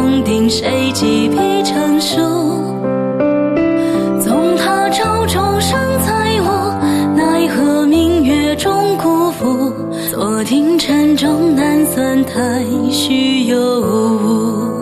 功定，谁几笔成书？纵他朝中生在我，奈何明月中辜负？坐听城中南孙太虚有无。